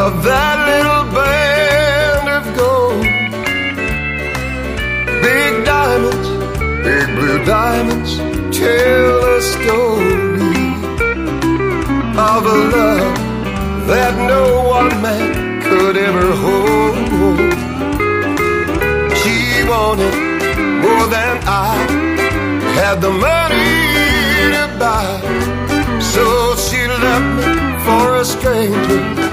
of that little band of gold. Big diamonds, big blue diamonds, tell a story of a love that no one man could ever hold. She wanted more than I had the money to buy, so she left me for a stranger